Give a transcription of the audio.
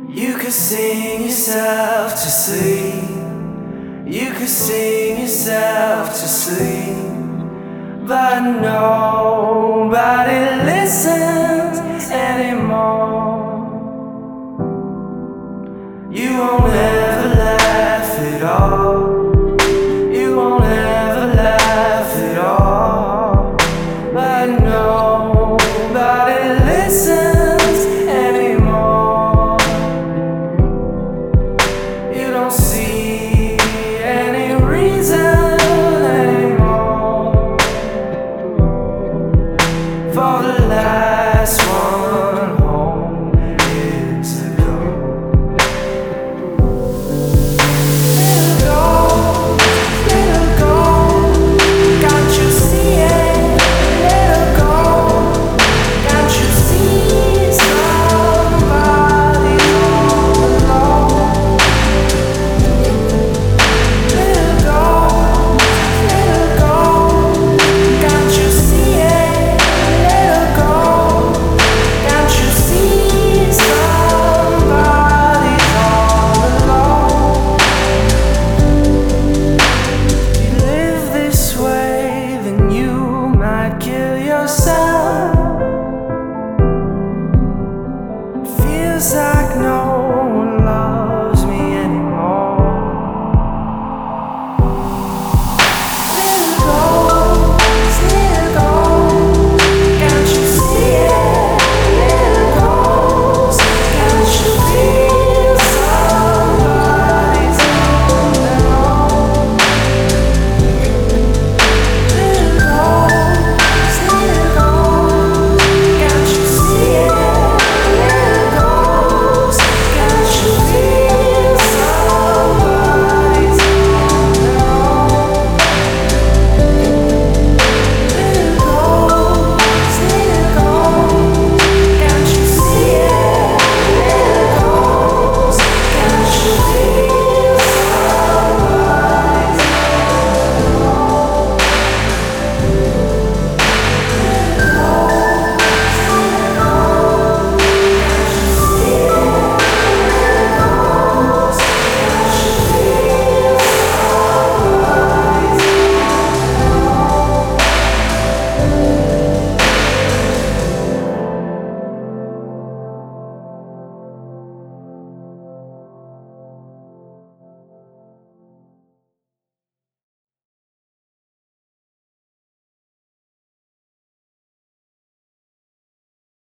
You could sing yourself to sleep. You could sing yourself to sleep, but nobody listens anymore. You won't ever laugh at all. You won't ever laugh at all, but nobody listens anymore. You don't see any reason anymore for the last one home years ago. Little girl, can't you see it? Little girl, can't you see somebody all alone? Little girl, can't you see it? Little girl, can't you see somebody all alone? If you live this way, then you might kill yourself. Feels like no